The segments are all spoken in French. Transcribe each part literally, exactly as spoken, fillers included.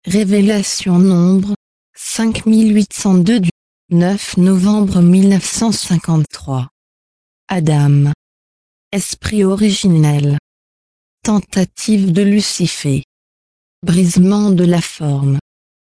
Révélation Nombre, cinq mille huit cent deux du neuf novembre mille neuf cent cinquante-trois. Adam. Esprit originel. Tentative de Lucifer. Brisement de la forme.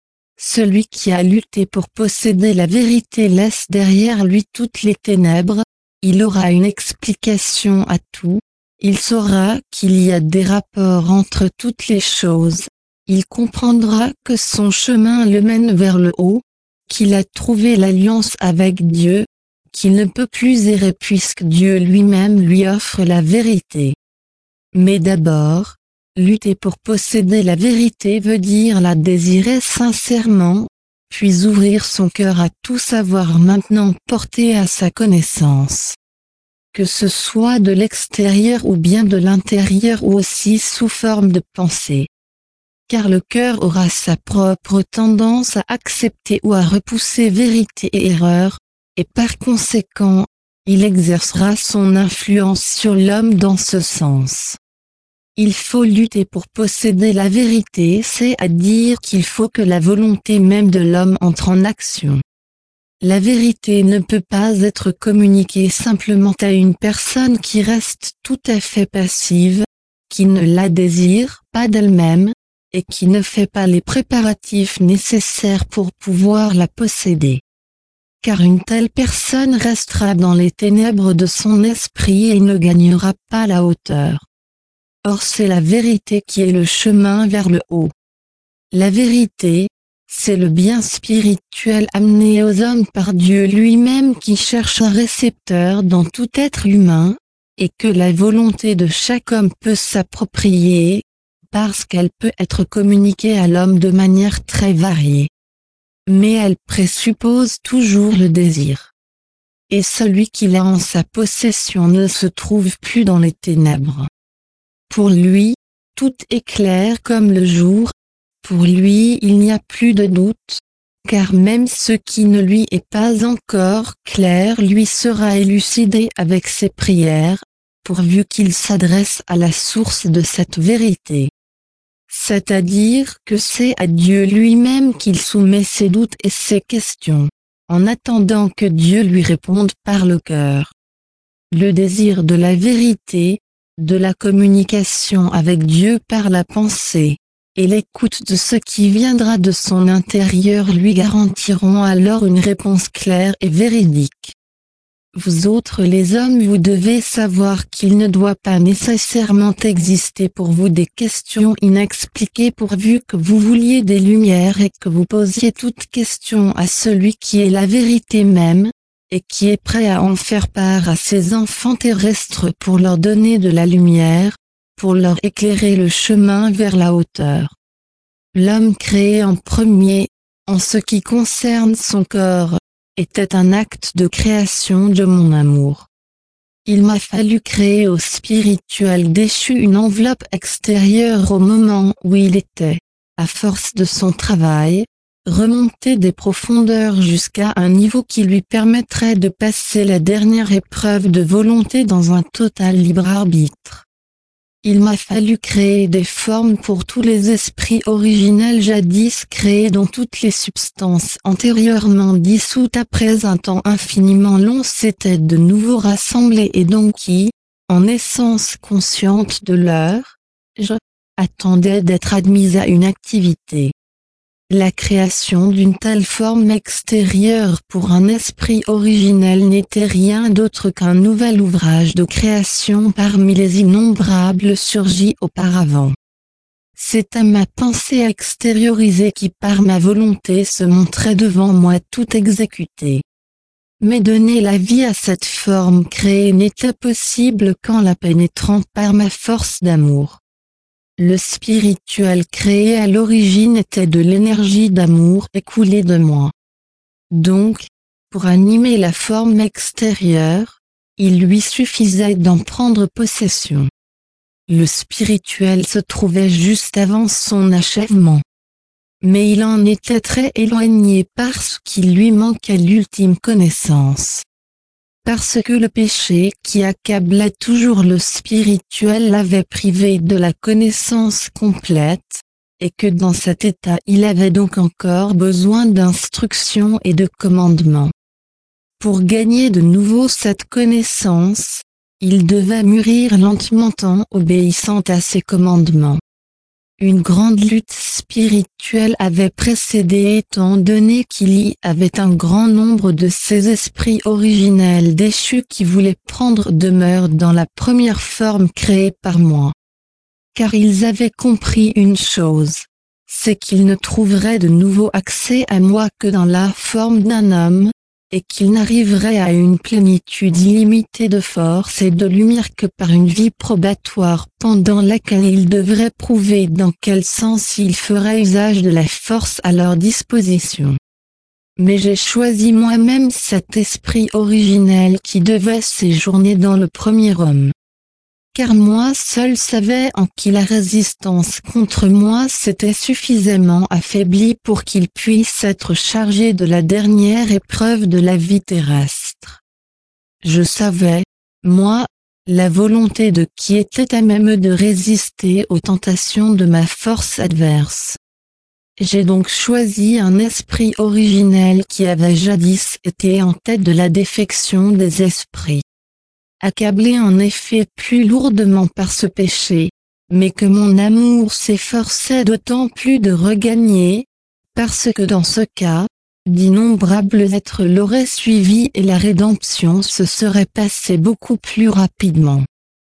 Celui qui a lutté pour posséder la vérité laisse derrière lui toutes les ténèbres, il aura une explication à tout, il saura qu'il y a des rapports entre toutes les choses, il comprendra que son chemin le mène vers le haut, qu'il a trouvé l'alliance avec Dieu, qu'il ne peut plus errer puisque Dieu lui-même lui offre la vérité. Mais d'abord, lutter pour posséder la vérité veut dire la désirer sincèrement, puis ouvrir son cœur à tout savoir maintenant porté à sa connaissance. Que ce soit de l'extérieur ou bien de l'intérieur ou aussi sous forme de pensée. Car le cœur aura sa propre tendance à accepter ou à repousser vérité et erreur, et par conséquent, il exercera son influence sur l'homme dans ce sens. Il faut lutter pour posséder la vérité, c'est-à-dire qu'il faut que la volonté même de l'homme entre en action. La vérité ne peut pas être communiquée simplement à une personne qui reste tout à fait passive, qui ne la désire pas d'elle-même, et qui ne fait pas les préparatifs nécessaires pour pouvoir la posséder. Car une telle personne restera dans les ténèbres de son esprit et ne gagnera pas la hauteur. Or c'est la vérité qui est le chemin vers le haut. La vérité, c'est le bien spirituel amené aux hommes par Dieu lui-même qui cherche un récepteur dans tout être humain, et que la volonté de chaque homme peut s'approprier, parce qu'elle peut être communiquée à l'homme de manière très variée. Mais elle présuppose toujours le désir. Et celui qui l'a en sa possession ne se trouve plus dans les ténèbres. Pour lui, tout est clair comme le jour, pour lui il n'y a plus de doute, car même ce qui ne lui est pas encore clair lui sera élucidé avec ses prières, pourvu qu'il s'adresse à la source de cette vérité. C'est-à-dire que c'est à Dieu lui-même qu'il soumet ses doutes et ses questions, en attendant que Dieu lui réponde par le cœur. Le désir de la vérité, de la communication avec Dieu par la pensée, et l'écoute de ce qui viendra de son intérieur lui garantiront alors une réponse claire et véridique. Vous autres les hommes vous devez savoir qu'il ne doit pas nécessairement exister pour vous des questions inexpliquées pourvu que vous vouliez des lumières et que vous posiez toute question à celui qui est la vérité même, et qui est prêt à en faire part à ses enfants terrestres pour leur donner de la lumière, pour leur éclairer le chemin vers la hauteur. L'homme créé en premier, en ce qui concerne son corps, était un acte de création de mon amour. Il m'a fallu créer au spirituel déchu une enveloppe extérieure au moment où il était, à force de son travail, remonter des profondeurs jusqu'à un niveau qui lui permettrait de passer la dernière épreuve de volonté dans un total libre arbitre. Il m'a fallu créer des formes pour tous les esprits originels jadis créés dont toutes les substances antérieurement dissoutes après un temps infiniment long s'étaient de nouveau rassemblées et donc qui, en essence consciente de leur, je, attendaient d'être admises à une activité. La création d'une telle forme extérieure pour un esprit originel n'était rien d'autre qu'un nouvel ouvrage de création parmi les innombrables surgis auparavant. C'est à ma pensée extériorisée qui par ma volonté se montrait devant moi tout exécuté. Mais donner la vie à cette forme créée n'était possible qu'en la pénétrant par ma force d'amour. Le spirituel créé à l'origine était de l'énergie d'amour écoulée de moi. Donc, pour animer la forme extérieure, il lui suffisait d'en prendre possession. Le spirituel se trouvait juste avant son achèvement. Mais il en était très éloigné parce qu'il lui manquait l'ultime connaissance. Parce que le péché qui accablait toujours le spirituel l'avait privé de la connaissance complète, et que dans cet état il avait donc encore besoin d'instructions et de commandements. Pour gagner de nouveau cette connaissance, il devait mûrir lentement en obéissant à ses commandements. Une grande lutte spirituelle avait précédé étant donné qu'il y avait un grand nombre de ces esprits originels déchus qui voulaient prendre demeure dans la première forme créée par moi. Car ils avaient compris une chose, c'est qu'ils ne trouveraient de nouveau accès à moi que dans la forme d'un homme, et qu'ils n'arriveraient à une plénitude illimitée de force et de lumière que par une vie probatoire pendant laquelle ils devraient prouver dans quel sens ils feraient usage de la force à leur disposition. Mais j'ai choisi moi-même cet esprit originel qui devait séjourner dans le premier homme. Car moi seul savais en qui la résistance contre moi s'était suffisamment affaiblie pour qu'il puisse être chargé de la dernière épreuve de la vie terrestre. Je savais, moi, la volonté de qui était à même de résister aux tentations de ma force adverse. J'ai donc choisi un esprit originel qui avait jadis été en tête de la défection des esprits. Accablé en effet plus lourdement par ce péché, mais que mon amour s'efforçait d'autant plus de regagner, parce que dans ce cas, d'innombrables êtres l'auraient suivi et la rédemption se serait passée beaucoup plus rapidement.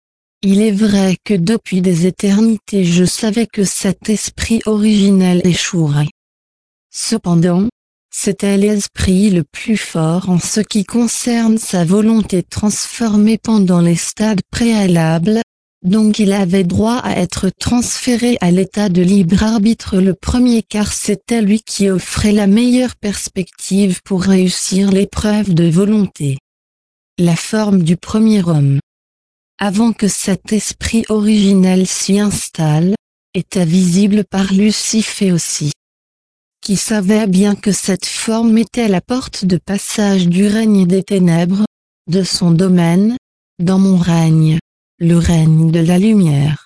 Il est vrai que depuis des éternités je savais que cet esprit originel échouerait. Cependant, c'était l'esprit le plus fort en ce qui concerne sa volonté transformée pendant les stades préalables, donc il avait droit à être transféré à l'état de libre arbitre le premier car c'était lui qui offrait la meilleure perspective pour réussir l'épreuve de volonté. La forme du premier homme. Avant que cet esprit originel s'y installe, était visible par Lucifer aussi, qui savait bien que cette forme était la porte de passage du règne des ténèbres, de son domaine, dans mon règne, le règne de la lumière.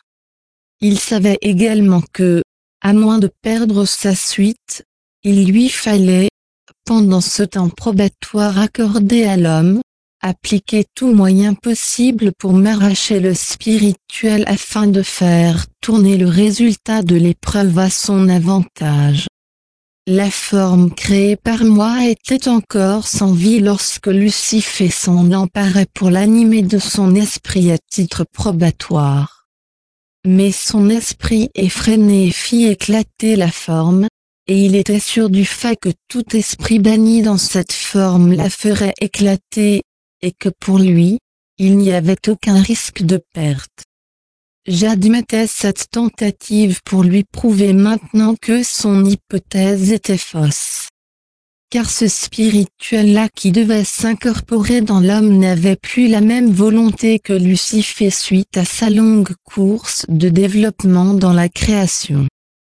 Il savait également que, à moins de perdre sa suite, il lui fallait, pendant ce temps probatoire accordé à l'homme, appliquer tout moyen possible pour m'arracher le spirituel afin de faire tourner le résultat de l'épreuve à son avantage. La forme créée par moi était encore sans vie lorsque Lucifer s'en emparait pour l'animer de son esprit à titre probatoire. Mais son esprit effréné fit éclater la forme, et il était sûr du fait que tout esprit banni dans cette forme la ferait éclater, et que pour lui, il n'y avait aucun risque de perte. J'admettais cette tentative pour lui prouver maintenant que son hypothèse était fausse. Car ce spirituel-là qui devait s'incorporer dans l'homme n'avait plus la même volonté que Lucifer suite à sa longue course de développement dans la création.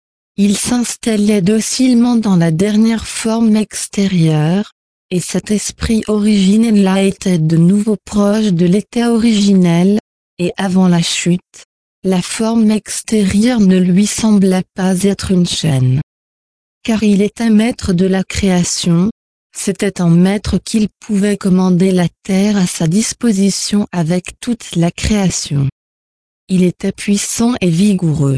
Il s'installait docilement dans la dernière forme extérieure, et cet esprit originel-là était de nouveau proche de l'état originel, et avant la chute, la forme extérieure ne lui semblait pas être une chaîne. Car il était maître de la création, c'était un maître qu'il pouvait commander la terre à sa disposition avec toute la création. Il était puissant et vigoureux.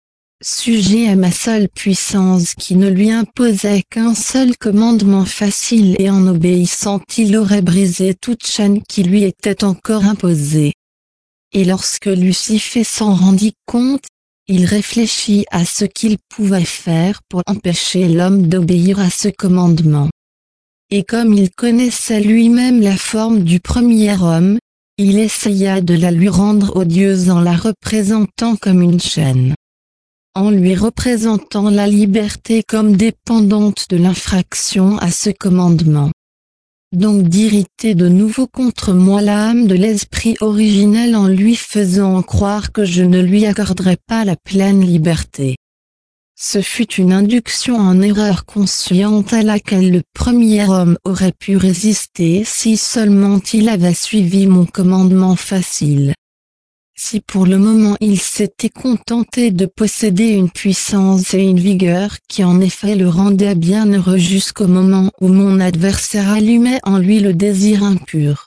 Sujet à ma seule puissance qui ne lui imposait qu'un seul commandement facile et en obéissant il aurait brisé toute chaîne qui lui était encore imposée. Et lorsque Lucifer s'en rendit compte, il réfléchit à ce qu'il pouvait faire pour empêcher l'homme d'obéir à ce commandement. Et comme il connaissait lui-même la forme du premier homme, il essaya de la lui rendre odieuse en la représentant comme une chaîne. En lui représentant la liberté comme dépendante de l'infraction à ce commandement. Donc d'irriter de nouveau contre moi l'âme de l'esprit originel en lui faisant croire que je ne lui accorderais pas la pleine liberté. Ce fut une induction en erreur consciente à laquelle le premier homme aurait pu résister si seulement il avait suivi mon commandement facile. Si pour le moment il s'était contenté de posséder une puissance et une vigueur qui en effet le rendaient bienheureux jusqu'au moment où mon adversaire allumait en lui le désir impur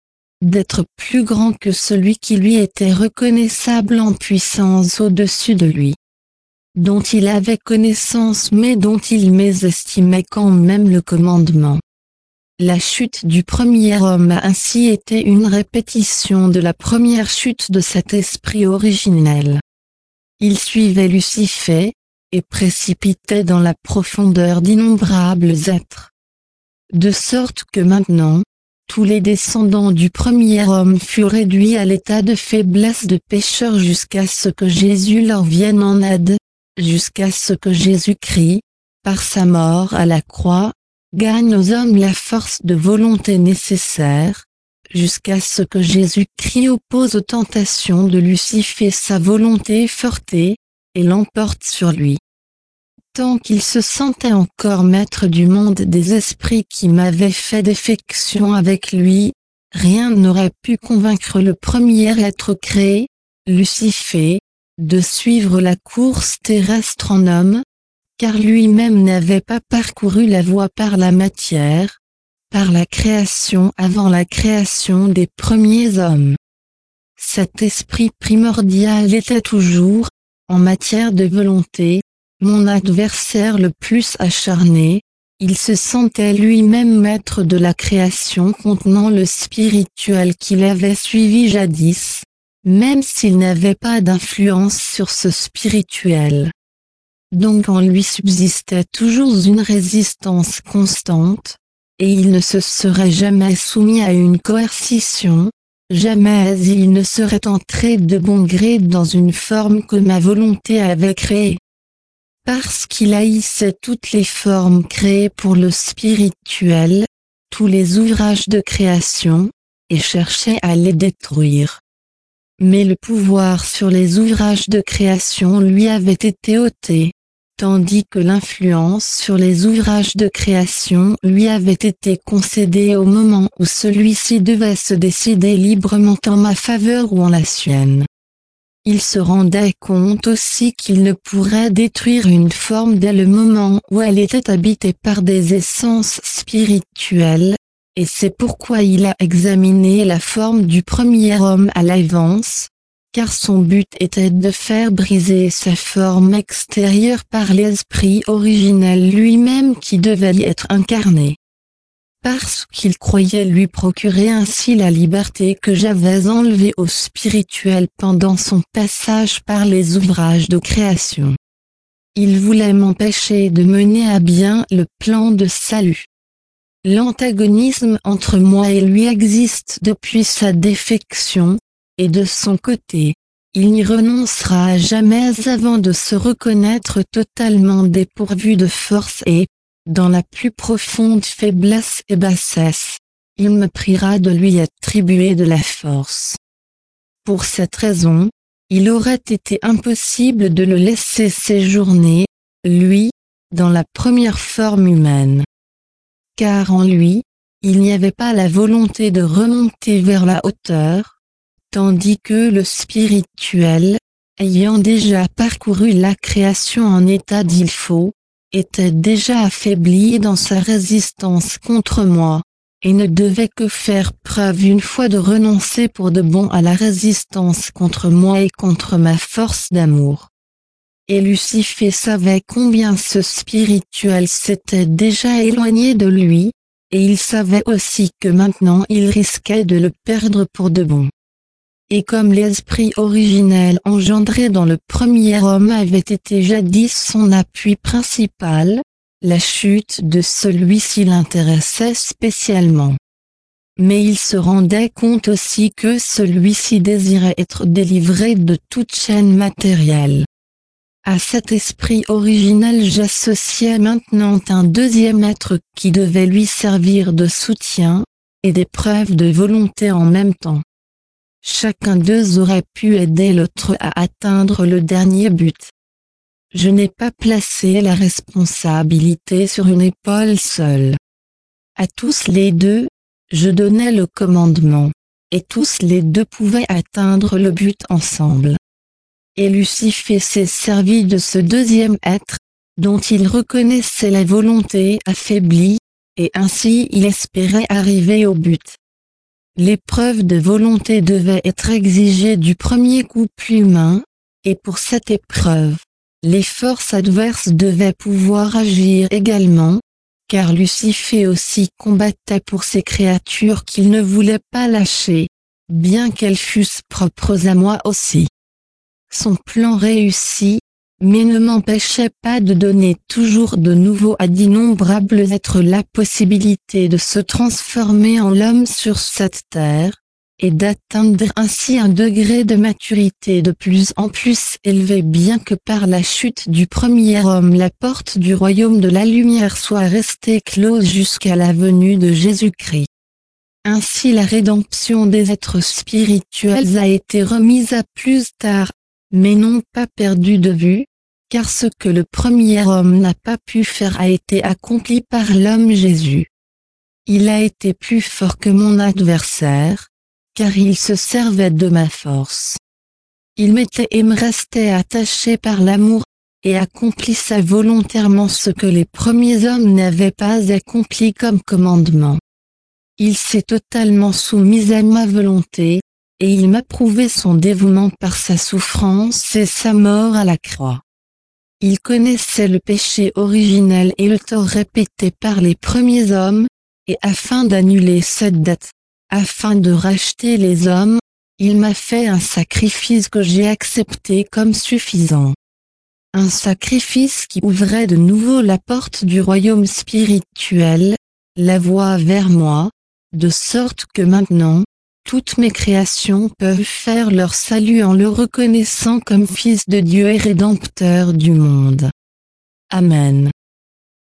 d'être plus grand que celui qui lui était reconnaissable en puissance au-dessus de lui, dont il avait connaissance mais dont il mésestimait quand même le commandement. La chute du premier homme a ainsi été une répétition de la première chute de cet esprit originel. Il suivait Lucifer, et précipitait dans la profondeur d'innombrables êtres. De sorte que maintenant, tous les descendants du premier homme furent réduits à l'état de faiblesse de pécheurs jusqu'à ce que Jésus leur vienne en aide, jusqu'à ce que Jésus-Christ, par sa mort à la croix, gagne aux hommes la force de volonté nécessaire, jusqu'à ce que Jésus-Christ oppose aux tentations de Lucifer sa volonté fortée, et l'emporte sur lui. Tant qu'il se sentait encore maître du monde des esprits qui m'avaient fait défection avec lui, rien n'aurait pu convaincre le premier être créé, Lucifer, de suivre la course terrestre en homme, car lui-même n'avait pas parcouru la voie par la matière, par la création avant la création des premiers hommes. Cet esprit primordial était toujours, en matière de volonté, mon adversaire le plus acharné. Il se sentait lui-même maître de la création contenant le spirituel qu'il avait suivi jadis, même s'il n'avait pas d'influence sur ce spirituel. Donc en lui subsistait toujours une résistance constante, et il ne se serait jamais soumis à une coercition, jamais il ne serait entré de bon gré dans une forme que ma volonté avait créée. Parce qu'il haïssait toutes les formes créées pour le spirituel, tous les ouvrages de création, et cherchait à les détruire. Mais le pouvoir sur les ouvrages de création lui avait été ôté, tandis que l'influence sur les ouvrages de création lui avait été concédée au moment où celui-ci devait se décider librement en ma faveur ou en la sienne. Il se rendait compte aussi qu'il ne pourrait détruire une forme dès le moment où elle était habitée par des essences spirituelles, et c'est pourquoi il a examiné la forme du premier homme à l'avance, car son but était de faire briser sa forme extérieure par l'esprit originel lui-même qui devait y être incarné. Parce qu'il croyait lui procurer ainsi la liberté que j'avais enlevée au spirituel pendant son passage par les ouvrages de création. Il voulait m'empêcher de mener à bien le plan de salut. L'antagonisme entre moi et lui existe depuis sa défection, et de son côté, il n'y renoncera jamais avant de se reconnaître totalement dépourvu de force et, dans la plus profonde faiblesse et bassesse, il me priera de lui attribuer de la force. Pour cette raison, il aurait été impossible de le laisser séjourner, lui, dans la première forme humaine. Car en lui, il n'y avait pas la volonté de remonter vers la hauteur, tandis que le spirituel, ayant déjà parcouru la création en état d'il faut, était déjà affaibli dans sa résistance contre moi, et ne devait que faire preuve une fois de renoncer pour de bon à la résistance contre moi et contre ma force d'amour. Et Lucifer savait combien ce spirituel s'était déjà éloigné de lui, et il savait aussi que maintenant il risquait de le perdre pour de bon. Et comme l'esprit originel engendré dans le premier homme avait été jadis son appui principal, la chute de celui-ci l'intéressait spécialement. Mais il se rendait compte aussi que celui-ci désirait être délivré de toute chaîne matérielle. À cet esprit originel j'associais maintenant un deuxième être qui devait lui servir de soutien, et d'épreuve de volonté en même temps. Chacun d'eux aurait pu aider l'autre à atteindre le dernier but. Je n'ai pas placé la responsabilité sur une épaule seule. À tous les deux, je donnais le commandement. et tous les deux pouvaient atteindre le but ensemble. Et Lucifer s'est servi de ce deuxième être, dont il reconnaissait la volonté affaiblie, et ainsi il espérait arriver au but. L'épreuve de volonté devait être exigée du premier couple humain, et pour cette épreuve, les forces adverses devaient pouvoir agir également, car Lucifer aussi combattait pour ces créatures qu'il ne voulait pas lâcher, bien qu'elles fussent propres à moi aussi. Son plan réussit, mais ne m'empêchait pas de donner toujours de nouveau à d'innombrables êtres la possibilité de se transformer en l'homme sur cette terre, et d'atteindre ainsi un degré de maturité de plus en plus élevé, bien que par la chute du premier homme la porte du royaume de la lumière soit restée close jusqu'à la venue de Jésus-Christ. Ainsi la rédemption des êtres spirituels a été remise à plus tard, mais non pas perdue de vue, car ce que le premier homme n'a pas pu faire a été accompli par l'homme Jésus. Il a été plus fort que mon adversaire, car il se servait de ma force. Il m'était et me restait attaché par l'amour, et accomplissa volontairement ce que les premiers hommes n'avaient pas accompli comme commandement. Il s'est totalement soumis à ma volonté, et il m'a prouvé son dévouement par sa souffrance et sa mort à la croix. Il connaissait le péché originel et le tort répété par les premiers hommes, et afin d'annuler cette dette, afin de racheter les hommes, il m'a fait un sacrifice que j'ai accepté comme suffisant. Un sacrifice qui ouvrait de nouveau la porte du royaume spirituel, la voie vers moi, de sorte que maintenant, toutes mes créations peuvent faire leur salut en le reconnaissant comme Fils de Dieu et Rédempteur du monde. Amen.